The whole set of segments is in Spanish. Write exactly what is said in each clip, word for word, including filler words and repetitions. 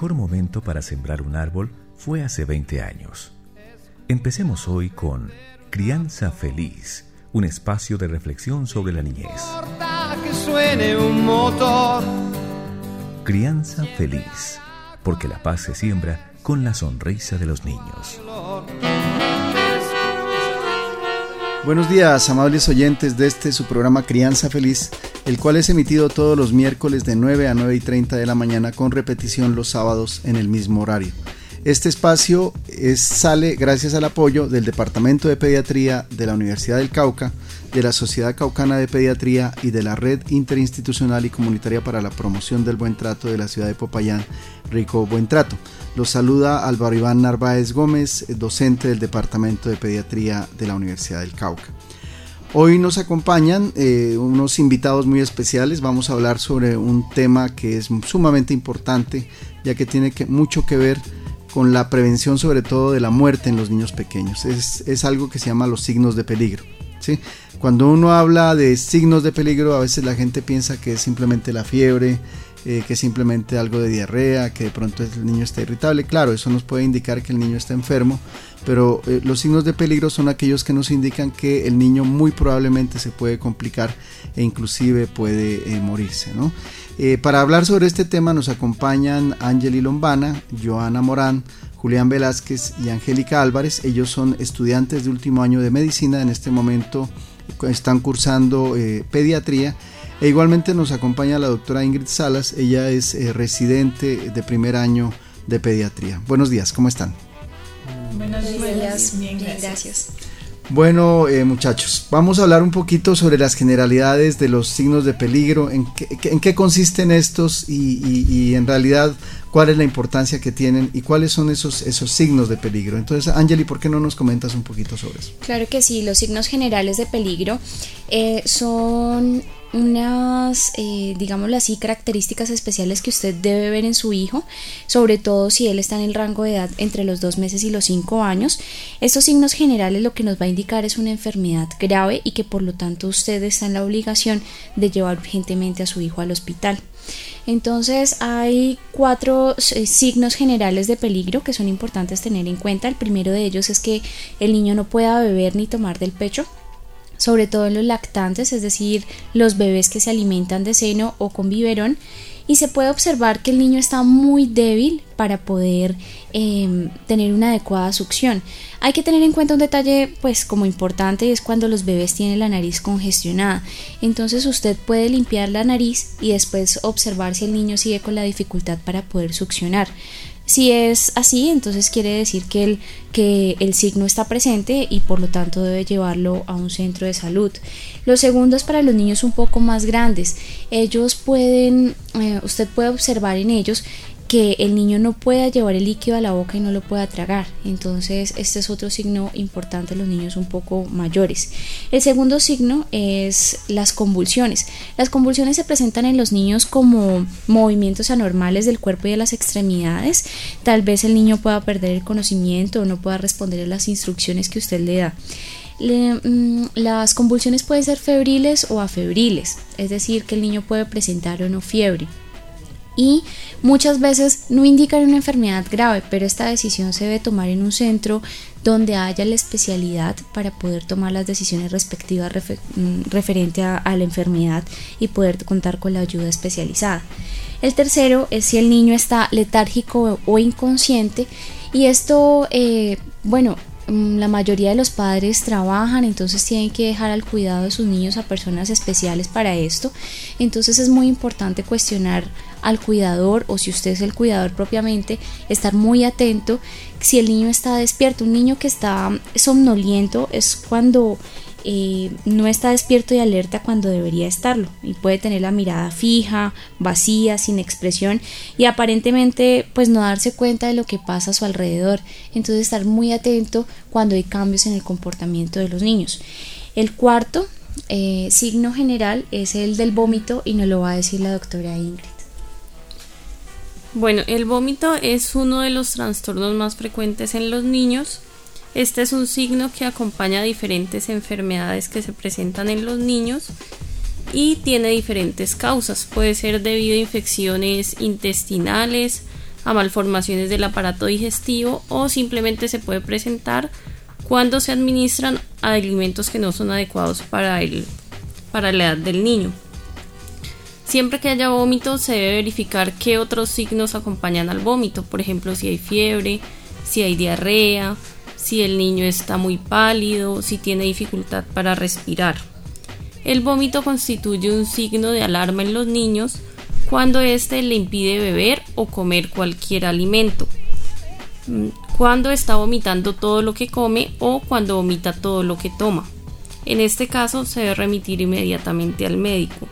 mejor momento para sembrar un árbol fue hace veinte años. Empecemos hoy con Crianza Feliz, un espacio de reflexión sobre la niñez. Que suene un motor. Crianza Feliz, porque la paz se siembra con la sonrisa de los niños. Buenos días, amables oyentes de este su programa Crianza Feliz, el cual es emitido todos los miércoles de nueve a nueve y treinta de la mañana con repetición los sábados en el mismo horario. Este espacio es, sale gracias al apoyo del Departamento de Pediatría de la Universidad del Cauca, de la Sociedad Caucana de Pediatría y de la Red Interinstitucional y Comunitaria para la Promoción del Buen Trato de la ciudad de Popayán, Rico Buen Trato. Los saluda Álvaro Iván Narváez Gómez, docente del Departamento de Pediatría de la Universidad del Cauca. Hoy nos acompañan eh, unos invitados muy especiales. Vamos a hablar sobre un tema que es sumamente importante, ya que tiene que, mucho que ver con la prevención, sobre todo de la muerte en los niños pequeños. Es, es algo que se llama los signos de peligro, ¿sí? Cuando uno habla de signos de peligro, a veces la gente piensa que es simplemente la fiebre, eh, que es simplemente algo de diarrea, que de pronto el niño está irritable. Claro, eso nos puede indicar que el niño está enfermo, pero eh, los signos de peligro son aquellos que nos indican que el niño muy probablemente se puede complicar e inclusive puede eh, morirse, ¿no? Eh, para hablar sobre este tema nos acompañan Ángeli Lombana, Joana Morán, Julián Velázquez y Angélica Álvarez. Ellos son estudiantes de último año de medicina, en este momento están cursando eh, pediatría, e igualmente nos acompaña la doctora Ingrid Salas. Ella es eh, residente de primer año de pediatría. Buenos días, ¿cómo están? Buenos días, bien, bien, gracias. Bueno, eh, muchachos, vamos a hablar un poquito sobre las generalidades de los signos de peligro, en qué, en qué consisten estos y, y, y en realidad cuál es la importancia que tienen y cuáles son esos, esos signos de peligro. Entonces, Ángeli, ¿por qué no nos comentas un poquito sobre eso? Claro que sí, los signos generales de peligro eh, son unas, eh, digámoslo así, características especiales que usted debe ver en su hijo, sobre todo si él está en el rango de edad entre los dos meses y los cinco años. Estos signos generales lo que nos va a indicar es una enfermedad grave y que por lo tanto usted está en la obligación de llevar urgentemente a su hijo al hospital. Entonces hay cuatro eh, signos generales de peligro que son importantes tener en cuenta. El primero de ellos es que el niño no pueda beber ni tomar del pecho, sobre todo en los lactantes, es decir, los bebés que se alimentan de seno o con biberón, y se puede observar que el niño está muy débil para poder eh, tener una adecuada succión. Hay que tener en cuenta un detalle pues como importante, es cuando los bebés tienen la nariz congestionada. Entonces usted puede limpiar la nariz y después observar si el niño sigue con la dificultad para poder succionar. Si es así, entonces quiere decir que el, que el signo está presente y por lo tanto debe llevarlo a un centro de salud. Lo segundo es para los niños un poco más grandes. Ellos pueden, eh, usted puede observar en ellos que el niño no pueda llevar el líquido a la boca y no lo pueda tragar. Entonces este es otro signo importante en los niños un poco mayores. El segundo signo es las convulsiones. Las convulsiones se presentan en los niños como movimientos anormales del cuerpo y de las extremidades. Tal vez el niño pueda perder el conocimiento o no pueda responder a las instrucciones que usted le da. Le, mmm, las convulsiones pueden ser febriles o afebriles, es decir, que el niño puede presentar o no fiebre. Y muchas veces no indican una enfermedad grave, pero esta decisión se debe tomar en un centro donde haya la especialidad para poder tomar las decisiones respectivas refer- referente a, a la enfermedad y poder contar con la ayuda especializada. El tercero es si el niño está letárgico o inconsciente, y esto, eh, bueno, la mayoría de los padres trabajan, entonces tienen que dejar al cuidado de sus niños a personas especiales para esto. Entonces es muy importante cuestionar al cuidador, o si usted es el cuidador propiamente, estar muy atento si el niño está despierto. Un niño que está somnoliento es cuando eh, no está despierto y alerta cuando debería estarlo, y puede tener la mirada fija, vacía, sin expresión, y aparentemente pues no darse cuenta de lo que pasa a su alrededor. Entonces estar muy atento cuando hay cambios en el comportamiento de los niños. El cuarto eh, signo general es el del vómito, y nos lo va a decir la doctora Ingrid. Bueno, el vómito es uno de los trastornos más frecuentes en los niños. Este es un signo que acompaña a diferentes enfermedades que se presentan en los niños y tiene diferentes causas. Puede ser debido a infecciones intestinales, a malformaciones del aparato digestivo o simplemente se puede presentar cuando se administran alimentos que no son adecuados para, el, para la edad del niño. Siempre que haya vómito se debe verificar qué otros signos acompañan al vómito, por ejemplo si hay fiebre, si hay diarrea, si el niño está muy pálido, si tiene dificultad para respirar. El vómito constituye un signo de alarma en los niños cuando éste le impide beber o comer cualquier alimento, cuando está vomitando todo lo que come o cuando vomita todo lo que toma. En este caso se debe remitir inmediatamente al médico.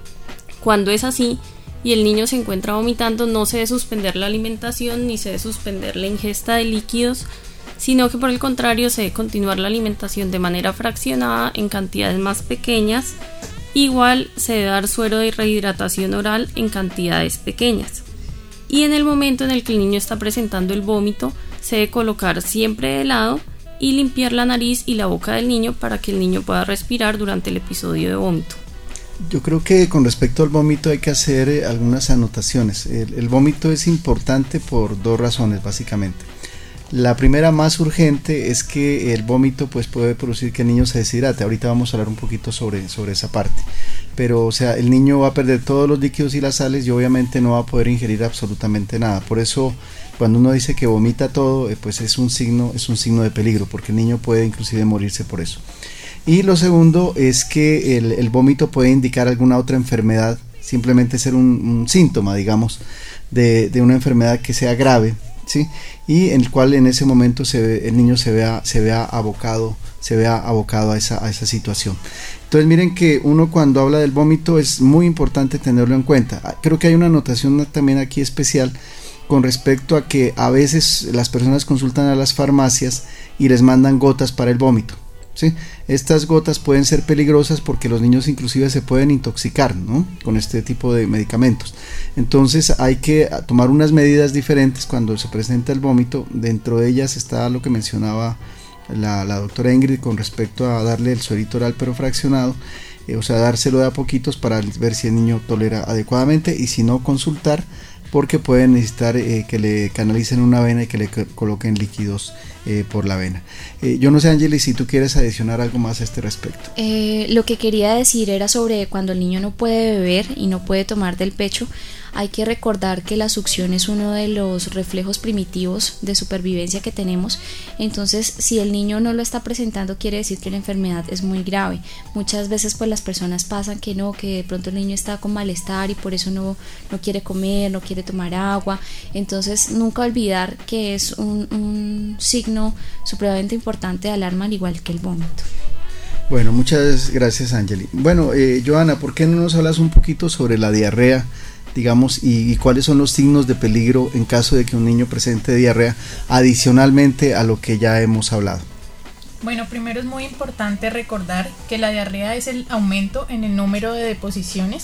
Cuando es así y el niño se encuentra vomitando, no se debe suspender la alimentación ni se debe suspender la ingesta de líquidos, sino que por el contrario se debe continuar la alimentación de manera fraccionada en cantidades más pequeñas. Igual se debe dar suero de rehidratación oral en cantidades pequeñas. Y en el momento en el que el niño está presentando el vómito, se debe colocar siempre de lado y limpiar la nariz y la boca del niño para que el niño pueda respirar durante el episodio de vómito. Yo creo que con respecto al vómito hay que hacer eh, algunas anotaciones. El, el vómito es importante por dos razones básicamente. La primera, más urgente, es que el vómito pues puede producir que el niño se deshidrate. Ahorita vamos a hablar un poquito sobre, sobre esa parte. Pero o sea, el niño va a perder todos los líquidos y las sales y obviamente no va a poder ingerir absolutamente nada. Por eso cuando uno dice que vomita todo, eh, pues es un signo, es un signo de peligro, porque el niño puede inclusive morirse por eso. Y lo segundo es que el, el vómito puede indicar alguna otra enfermedad, simplemente ser un, un síntoma, digamos, de, de una enfermedad que sea grave, ¿sí? Y en el cual en ese momento se ve, el niño se vea, se vea abocado, se vea abocado a esa, a esa situación. Entonces miren que uno cuando habla del vómito es muy importante tenerlo en cuenta. Creo que hay una anotación también aquí especial con respecto a que a veces las personas consultan a las farmacias y les mandan gotas para el vómito, ¿sí? Estas gotas pueden ser peligrosas porque los niños inclusive se pueden intoxicar, ¿no?, con este tipo de medicamentos. Entonces hay que tomar unas medidas diferentes cuando se presenta el vómito. Dentro de ellas está lo que mencionaba la, la doctora Ingrid con respecto a darle el suerito oral pero fraccionado, eh, o sea, dárselo de a poquitos para ver si el niño tolera adecuadamente, y si no, consultar, porque pueden necesitar eh, que le canalicen una vena y que le coloquen líquidos eh, por la vena. Eh, yo no sé, Angeli, si tú quieres adicionar algo más a este respecto. Eh, lo que quería decir era sobre cuando el niño no puede beber y no puede tomar del pecho. Hay que recordar que la succión es uno de los reflejos primitivos de supervivencia que tenemos. Entonces, si el niño no lo está presentando, quiere decir que la enfermedad es muy grave. Muchas veces pues las personas pasan que no, que de pronto el niño está con malestar y por eso no, no quiere comer, no quiere tomar agua. Entonces, nunca olvidar que es un, un signo supremamente importante de alarma, al igual que el vómito. Bueno, muchas gracias, Angeli. Bueno, eh, Joana, ¿por qué no nos hablas un poquito sobre la diarrea, digamos, y, y cuáles son los signos de peligro en caso de que un niño presente diarrea, adicionalmente a lo que ya hemos hablado? Bueno, primero es muy importante recordar que la diarrea es el aumento en el número de deposiciones,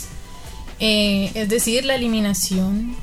eh, es decir, la eliminación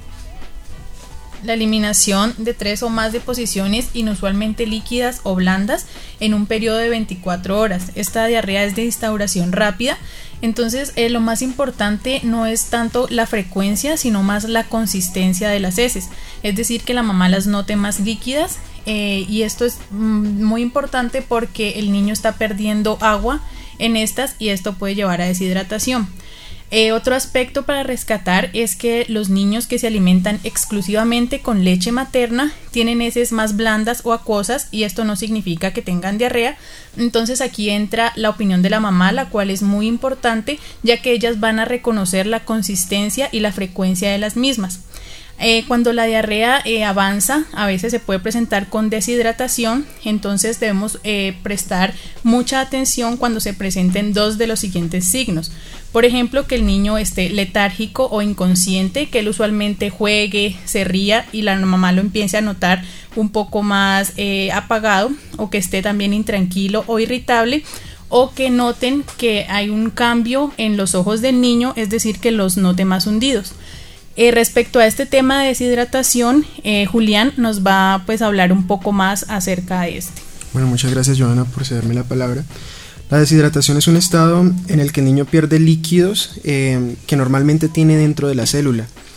la eliminación de tres o más deposiciones, inusualmente líquidas o blandas, en un periodo de veinticuatro horas. Esta diarrea es de instauración rápida. Entonces eh, lo más importante no es tanto la frecuencia, sino más la consistencia de las heces, es decir, que la mamá las note más líquidas, eh, y esto es mm, muy importante porque el niño está perdiendo agua en estas y esto puede llevar a deshidratación. Eh, otro aspecto para rescatar es que los niños que se alimentan exclusivamente con leche materna tienen heces más blandas o acuosas, y esto no significa que tengan diarrea. Entonces aquí entra la opinión de la mamá, la cual es muy importante, ya que ellas van a reconocer la consistencia y la frecuencia de las mismas. Eh, cuando la diarrea eh, avanza, a veces se puede presentar con deshidratación. Entonces debemos eh, prestar mucha atención cuando se presenten dos de los siguientes signos. Por ejemplo, que el niño esté letárgico o inconsciente, que él usualmente juegue, se ría y la mamá lo empiece a notar un poco más eh, apagado, o que esté también intranquilo o irritable, o que noten que hay un cambio en los ojos del niño, es decir, que los note más hundidos. Eh, respecto a este tema de deshidratación, eh, Julián nos va pues, a hablar un poco más acerca de este. Bueno, muchas gracias, Joana, por cederme la palabra. La deshidratación es un estado en el que el niño pierde líquidos eh, que normalmente tiene dentro de la célula.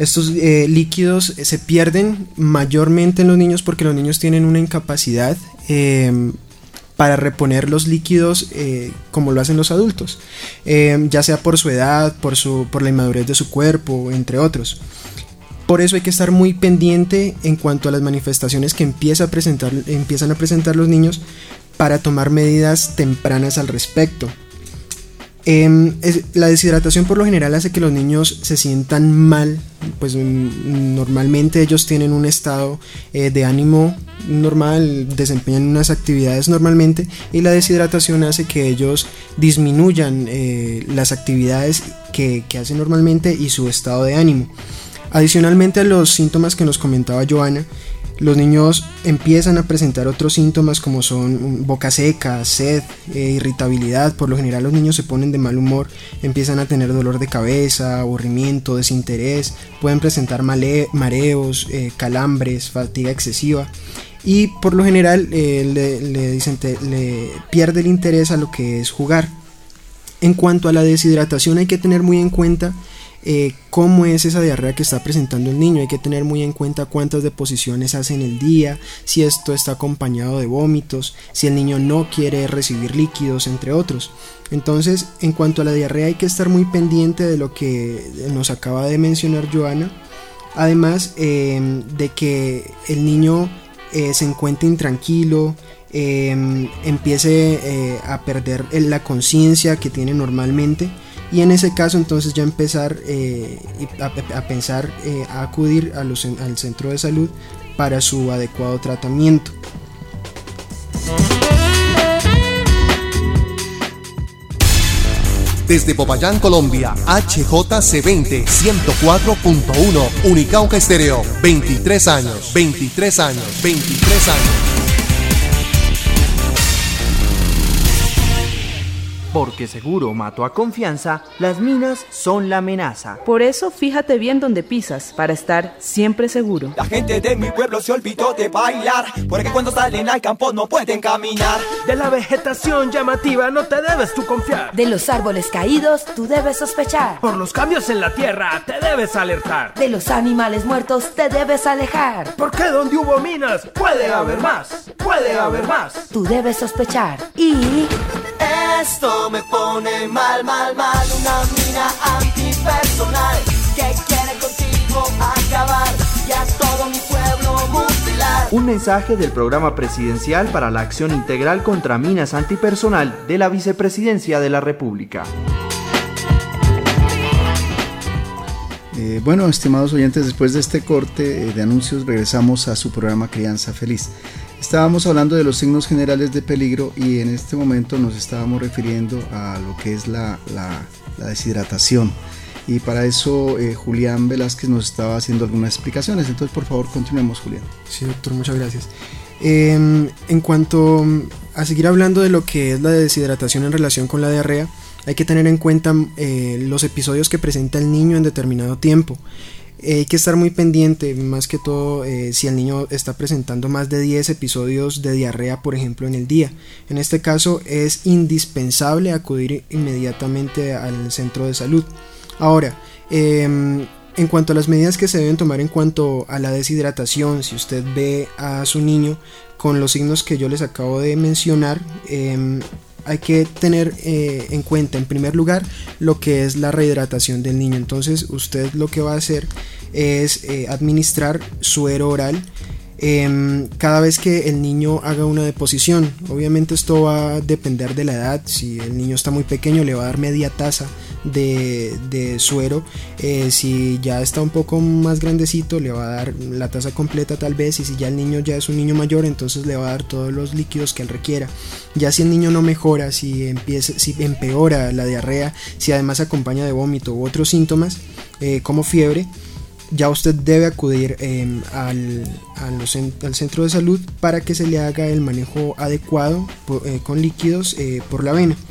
Estos eh, líquidos se pierden mayormente en los niños porque los niños tienen una incapacidad eh, para reponer los líquidos eh, como lo hacen los adultos, eh, ya sea por su edad, por, su, por la inmadurez de su cuerpo, entre otros. Por eso hay que estar muy pendiente en cuanto a las manifestaciones que empieza a presentar, empiezan a presentar los niños para tomar medidas tempranas al respecto. Eh, es, la deshidratación por lo general hace que los niños se sientan mal, pues mm, normalmente ellos tienen un estado eh, de ánimo normal, desempeñan unas actividades normalmente, y la deshidratación hace que ellos disminuyan eh, las actividades que, que hacen normalmente y su estado de ánimo. Adicionalmente a los síntomas que nos comentaba Joana, los niños empiezan a presentar otros síntomas como son boca seca, sed, eh, irritabilidad. Por lo general los niños se ponen de mal humor, empiezan a tener dolor de cabeza, aburrimiento, desinterés, pueden presentar male- mareos, eh, calambres, fatiga excesiva, y por lo general eh, le, le, dicen, te, le pierde el interés a lo que es jugar. En cuanto a la deshidratación, hay que tener muy en cuenta Eh, cómo es esa diarrea que está presentando el niño. Hay que tener muy en cuenta cuántas deposiciones hace en el día, si esto está acompañado de vómitos, si el niño no quiere recibir líquidos, entre otros. Entonces, en cuanto a la diarrea, hay que estar muy pendiente de lo que nos acaba de mencionar Joana, además eh, de que el niño eh, se encuentre intranquilo, eh, empiece eh, a perder la conciencia que tiene normalmente. Y en ese caso entonces ya empezar eh, a, a pensar eh, a acudir a los, al centro de salud para su adecuado tratamiento. Desde Popayán, Colombia, H J C veinte, ciento cuatro punto uno, Unicauca Estéreo, veintitrés años, veintitrés años, veintitrés años. Porque seguro mató a confianza, las minas son la amenaza. Por eso fíjate bien donde pisas, para estar siempre seguro. La gente de mi pueblo se olvidó de bailar, porque cuando salen al campo no pueden caminar. De la vegetación llamativa no te debes tú confiar. De los árboles caídos tú debes sospechar. Por los cambios en la tierra te debes alertar. De los animales muertos te debes alejar. Porque donde hubo minas puede haber más, puede haber más. Tú debes sospechar. Y... esto me pone mal, mal, mal. Una mina antipersonal que quiere contigo acabar y a todo mi pueblo mutilar. Un mensaje del Programa Presidencial para la Acción Integral contra Minas Antipersonal de la Vicepresidencia de la República. Eh, bueno, estimados oyentes, después de este corte eh, de anuncios regresamos a su programa Crianza Feliz. Estábamos hablando de los signos generales de peligro y en este momento nos estábamos refiriendo a lo que es la, la, la deshidratación. Y para eso eh, Julián Velázquez nos estaba haciendo algunas explicaciones. Entonces, por favor, continuemos, Julián. Sí, doctor, muchas gracias. Eh, en cuanto a seguir hablando de lo que es la deshidratación en relación con la diarrea, hay que tener en cuenta eh, los episodios que presenta el niño en determinado tiempo. Eh, hay que estar muy pendiente, más que todo eh, si el niño está presentando más de diez episodios de diarrea, por ejemplo, en el día. En este caso es indispensable acudir inmediatamente al centro de salud. Ahora, eh, en cuanto a las medidas que se deben tomar en cuanto a la deshidratación, si usted ve a su niño con los signos que yo les acabo de mencionar, eh, hay que tener eh, en cuenta en primer lugar lo que es la rehidratación del niño. Entonces usted lo que va a hacer es eh, administrar suero oral eh, cada vez que el niño haga una deposición. Obviamente esto va a depender de la edad. Si el niño está muy pequeño le va a dar media taza de, de suero. Eh, si ya está un poco más grandecito le va a dar la taza completa tal vez, y si ya el niño ya es un niño mayor entonces le va a dar todos los líquidos que él requiera. Ya si el niño no mejora, si, empieza, si empeora la diarrea, si además se acompaña de vómito u otros síntomas eh, como fiebre, ya usted debe acudir eh, al, a los, al centro de salud para que se le haga el manejo adecuado por, eh, con líquidos eh, por la vena.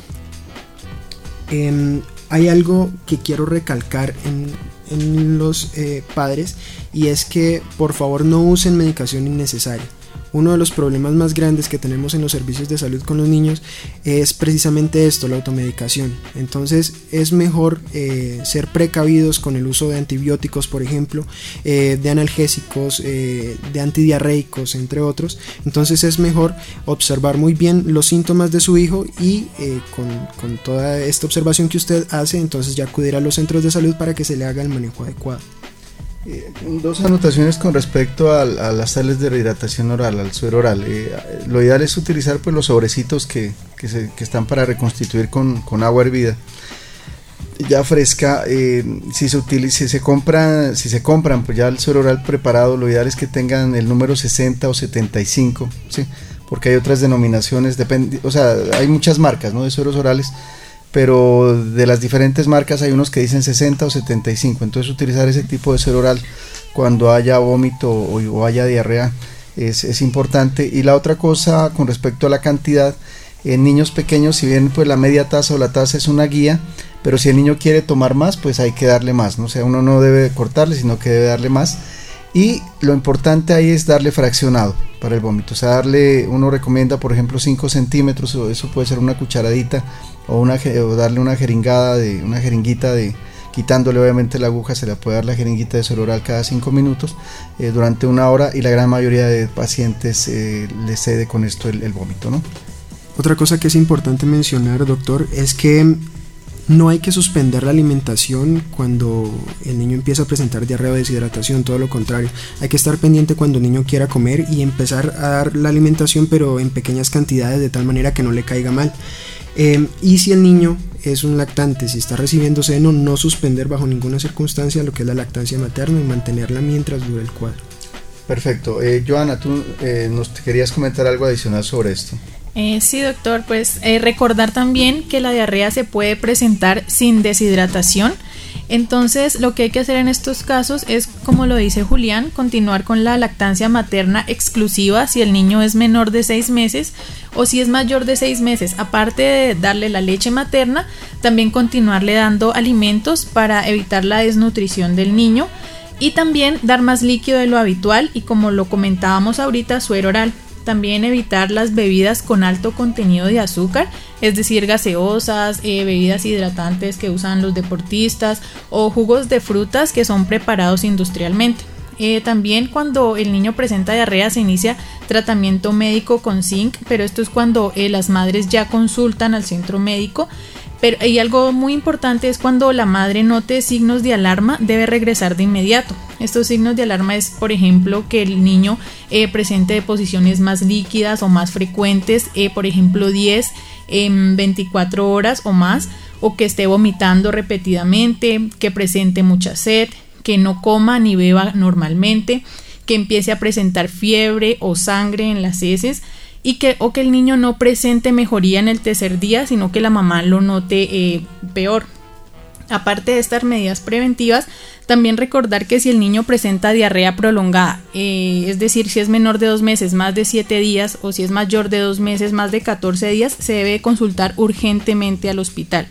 Eh, hay algo que quiero recalcar en, en los eh, padres, y es que por favor no usen medicación innecesaria. uno de los problemas más grandes que tenemos en los servicios de salud con los niños es precisamente esto, la automedicación. Entonces es mejor eh, ser precavidos con el uso de antibióticos, por ejemplo, eh, de analgésicos, eh, de antidiarreicos, entre otros. Entonces es mejor observar muy bien los síntomas de su hijo y eh, con, con toda esta observación que usted hace, entonces ya acudir a los centros de salud para que se le haga el manejo adecuado. Eh, dos anotaciones con respecto a, a las sales de rehidratación oral, al suero oral. Eh, lo ideal es utilizar pues los sobrecitos que, que, se, que están para reconstituir con, con agua hervida ya fresca. Eh, si se utiliza, si se compra, si se compran pues ya el suero oral preparado, lo ideal es que tengan el número sesenta o setenta y cinco, ¿sí? Porque hay otras denominaciones, depende, o sea, hay muchas marcas, ¿no?, de sueros orales, pero de las diferentes marcas hay unos que dicen sesenta o setenta y cinco, entonces utilizar ese tipo de suero oral cuando haya vómito o, o haya diarrea es, es importante. Y la otra cosa con respecto a la cantidad, en niños pequeños, si bien pues la media taza o la taza es una guía, pero si el niño quiere tomar más, pues hay que darle más, ¿no? O sea, uno no debe cortarle, sino que debe darle más. Y lo importante ahí es darle fraccionado para el vómito, o sea, darle, uno recomienda por ejemplo cinco centímetros, o eso puede ser una cucharadita, o, una, o darle una jeringada, de una jeringuita de, quitándole obviamente la aguja, se le puede dar la jeringuita de suero oral cada cinco minutos eh, durante una hora, y la gran mayoría de pacientes eh, les cede con esto el, el vómito, ¿no? Otra cosa que es importante mencionar, doctor, es que no hay que suspender la alimentación cuando el niño empieza a presentar diarrea o deshidratación, todo lo contrario, hay que estar pendiente cuando el niño quiera comer y empezar a dar la alimentación, pero en pequeñas cantidades, de tal manera que no le caiga mal. Eh, y si el niño es un lactante, si está recibiendo seno, no suspender bajo ninguna circunstancia lo que es la lactancia materna y mantenerla mientras dure el cuadro. Perfecto. eh, Joana, tú eh, nos querías comentar algo adicional sobre esto. Eh, sí, doctor, pues eh, recordar también que la diarrea se puede presentar sin deshidratación. Entonces lo que hay que hacer en estos casos es, como lo dice Julián, continuar con la lactancia materna exclusiva si el niño es menor de seis meses, o si es mayor de seis meses, aparte de darle la leche materna, también continuarle dando alimentos para evitar la desnutrición del niño, y también dar más líquido de lo habitual, y como lo comentábamos ahorita, suero oral. También evitar las bebidas con alto contenido de azúcar, es decir, gaseosas, eh, bebidas hidratantes que usan los deportistas, o jugos de frutas que son preparados industrialmente. Eh, también cuando el niño presenta diarrea se inicia tratamiento médico con zinc, pero esto es cuando eh, las madres ya consultan al centro médico. Pero, y algo muy importante es cuando la madre note signos de alarma, debe regresar de inmediato. Estos signos de alarma es, por ejemplo, que el niño eh, presente deposiciones más líquidas o más frecuentes, eh, por ejemplo diez en veinticuatro horas o más, o que esté vomitando repetidamente, que presente mucha sed, que no coma ni beba normalmente, que empiece a presentar fiebre o sangre en las heces, y que, o que el niño no presente mejoría en el tercer día, sino que la mamá lo note eh, peor. Aparte de estas medidas preventivas, también recordar que si el niño presenta diarrea prolongada, eh, es decir, si es menor de dos meses, más de siete días, o si es mayor de dos meses, más de catorce días, se debe consultar urgentemente al hospital.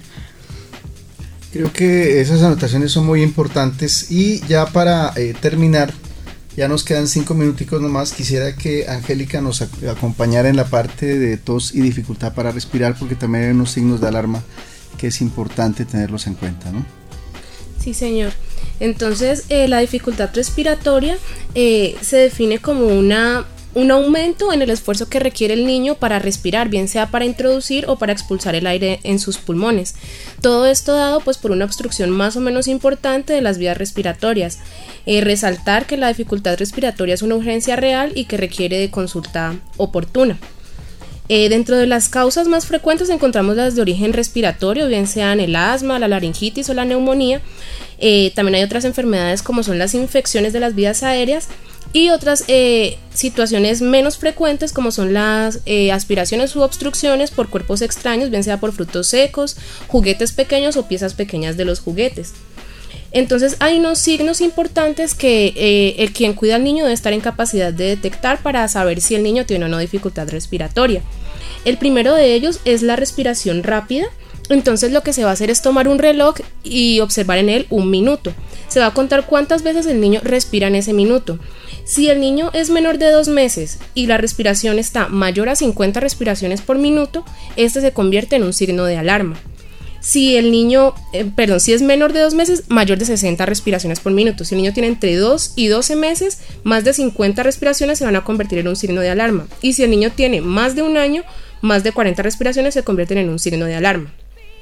Creo que esas anotaciones son muy importantes, y ya para eh, terminar, ya nos quedan cinco minuticos nomás. Quisiera que Angélica nos acompañara en la parte de tos y dificultad para respirar, porque también hay unos signos de alarma que es importante tenerlos en cuenta, ¿no? Sí, señor. Entonces, eh, la dificultad respiratoria eh, se define como una, un aumento en el esfuerzo que requiere el niño para respirar, bien sea para introducir o para expulsar el aire en sus pulmones. Todo esto dado pues por una obstrucción más o menos importante de las vías respiratorias. Eh, resaltar que la dificultad respiratoria es una urgencia real y que requiere de consulta oportuna. Eh, dentro de las causas más frecuentes encontramos las de origen respiratorio, bien sean el asma, la laringitis o la neumonía. Eh, también hay otras enfermedades como son las infecciones de las vías aéreas, y otras eh, situaciones menos frecuentes como son las eh, aspiraciones u obstrucciones por cuerpos extraños, bien sea por frutos secos, juguetes pequeños o piezas pequeñas de los juguetes. Entonces hay unos signos importantes que eh, el quien cuida al niño debe estar en capacidad de detectar para saber si el niño tiene o no dificultad respiratoria. El primero de ellos es la respiración rápida. Entonces lo que se va a hacer es tomar un reloj y observar en él un minuto. Se va a contar cuántas veces el niño respira en ese minuto. Si el niño es menor de dos meses y la respiración está mayor a cincuenta respiraciones por minuto, este se convierte en un signo de alarma. Si el niño, eh, perdón, si es menor de dos meses, mayor de sesenta respiraciones por minuto. Si el niño tiene entre dos y doce meses, más de cincuenta respiraciones se van a convertir en un signo de alarma. Y si el niño tiene más de un año, más de cuarenta respiraciones se convierten en un signo de alarma.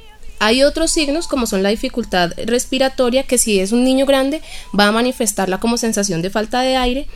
Hay otros signos como son la dificultad respiratoria, que si es un niño grande va a manifestarla como sensación de falta de aire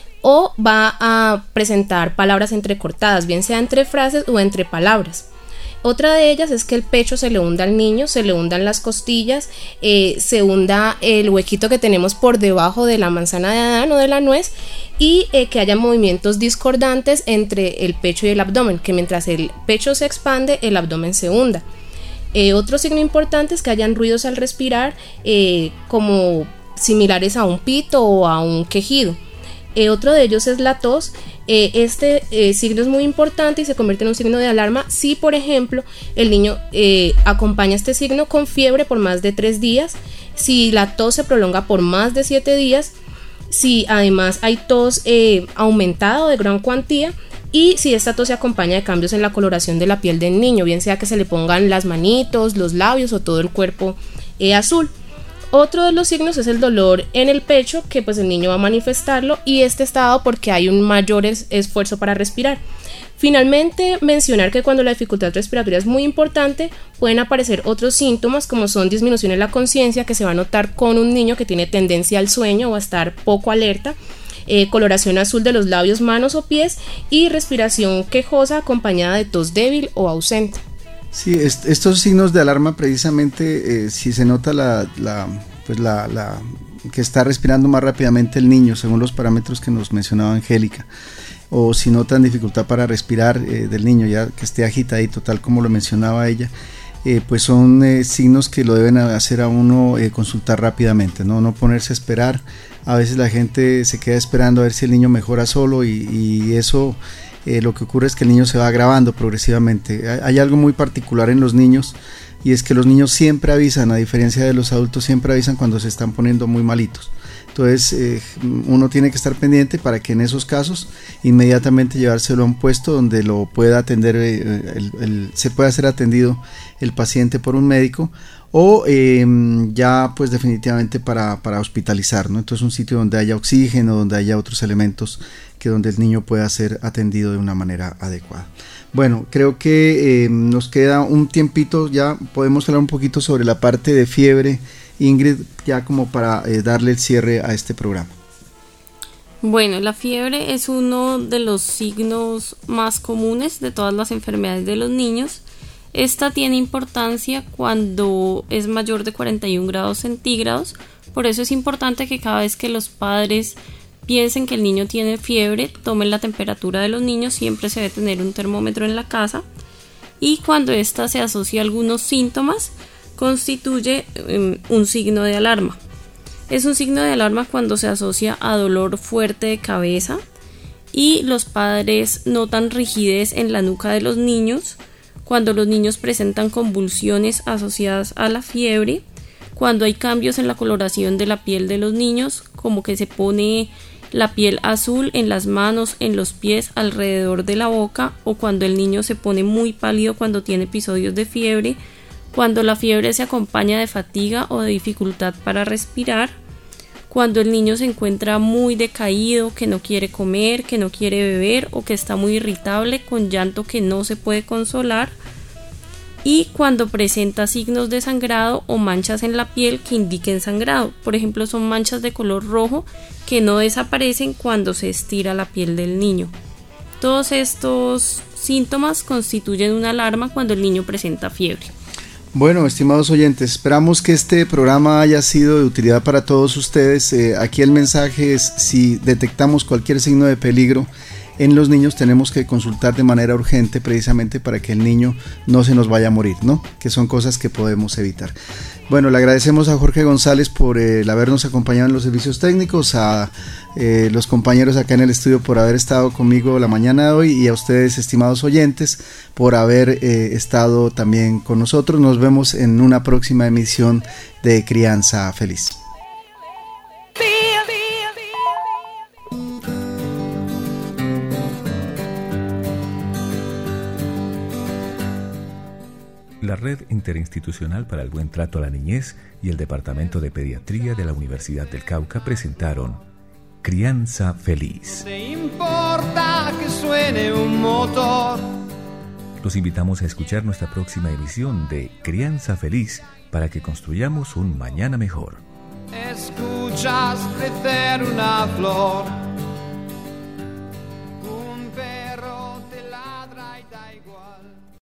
o va a presentar palabras entrecortadas, bien sea entre frases o entre palabras. Otra de ellas es que el pecho se le hunda al niño, se le hundan las costillas, eh, se hunda el huequito que tenemos por debajo de la manzana de Adán o de la nuez y eh, que haya movimientos discordantes entre el pecho y el abdomen, que mientras el pecho se expande, el abdomen se hunda. Eh, otro signo importante es que hayan ruidos al respirar, eh, como similares a un pito o a un quejido. Eh, otro de ellos es la tos. Eh, este eh, signo es muy importante y se convierte en un signo de alarma si, por ejemplo, el niño eh, acompaña este signo con fiebre por más de tres días, si la tos se prolonga por más de siete días, si además hay tos eh, aumentada o de gran cuantía, y si esta tos se acompaña de cambios en la coloración de la piel del niño, bien sea que se le pongan las manitos, los labios o todo el cuerpo eh, azul. Otro de los signos es el dolor en el pecho, que pues el niño va a manifestarlo, y este está dado porque hay un mayor es- esfuerzo para respirar. Finalmente, mencionar que cuando la dificultad respiratoria es muy importante, pueden aparecer otros síntomas como son disminución en la conciencia, que se va a notar con un niño que tiene tendencia al sueño o a estar poco alerta, eh, coloración azul de los labios, manos o pies, y respiración quejosa acompañada de tos débil o ausente. Sí, est- estos signos de alarma precisamente, eh, si se nota la, la, pues la, la que está respirando más rápidamente el niño, según los parámetros que nos mencionaba Angélica, o si notan dificultad para respirar eh, del niño, ya que esté agitadito, tal como lo mencionaba ella, eh, pues son eh, signos que lo deben hacer a uno eh, consultar rápidamente, ¿no? No ponerse a esperar. A veces la gente se queda esperando a ver si el niño mejora solo y, y eso eh, lo que ocurre es que el niño se va agravando progresivamente. Hay, hay algo muy particular en los niños, y es que los niños siempre avisan, a diferencia de los adultos, siempre avisan cuando se están poniendo muy malitos. Entonces eh, uno tiene que estar pendiente para que en esos casos inmediatamente llevárselo a un puesto donde lo pueda atender, eh, el, el, se pueda ser atendido el paciente por un médico, o eh, ya pues definitivamente para, para hospitalizar, ¿no? Entonces un sitio donde haya oxígeno, donde haya otros elementos, que donde el niño pueda ser atendido de una manera adecuada. Bueno, creo que eh, nos queda un tiempito, ya podemos hablar un poquito sobre la parte de fiebre, Ingrid, ya como para eh, darle el cierre a este programa. Bueno, la fiebre es uno de los signos más comunes de todas las enfermedades de los niños. Esta tiene importancia cuando es mayor de cuarenta y un grados centígrados, por eso es importante que cada vez que los padres piensen que el niño tiene fiebre, tomen la temperatura de los niños, siempre se debe tener un termómetro en la casa, y cuando ésta se asocia a algunos síntomas, constituye um, un signo de alarma. Es un signo de alarma cuando se asocia a dolor fuerte de cabeza y los padres notan rigidez en la nuca de los niños, cuando los niños presentan convulsiones asociadas a la fiebre, cuando hay cambios en la coloración de la piel de los niños, como que se pone la piel azul en las manos, en los pies, alrededor de la boca, o cuando el niño se pone muy pálido cuando tiene episodios de fiebre, cuando la fiebre se acompaña de fatiga o de dificultad para respirar, cuando el niño se encuentra muy decaído, que no quiere comer, que no quiere beber o que está muy irritable, con llanto que no se puede consolar, y cuando presenta signos de sangrado o manchas en la piel que indiquen sangrado. Por ejemplo, son manchas de color rojo que no desaparecen cuando se estira la piel del niño. Todos estos síntomas constituyen una alarma cuando el niño presenta fiebre. Bueno, estimados oyentes, esperamos que este programa haya sido de utilidad para todos ustedes. Eh, aquí el mensaje es: si detectamos cualquier signo de peligro en los niños, tenemos que consultar de manera urgente, precisamente para que el niño no se nos vaya a morir, ¿no? Que son cosas que podemos evitar. Bueno, le agradecemos a Jorge González por eh, el habernos acompañado en los servicios técnicos, a eh, los compañeros acá en el estudio por haber estado conmigo la mañana de hoy, y a ustedes, estimados oyentes, por haber eh, estado también con nosotros. Nos vemos en una próxima emisión de Crianza Feliz. la Red Interinstitucional para el Buen Trato a la Niñez y el Departamento de Pediatría de la Universidad del Cauca presentaron Crianza Feliz. ¿Te importa que suene un motor? Los invitamos a escuchar nuestra próxima emisión de Crianza Feliz para que construyamos un mañana mejor. Escuchas crecer una flor.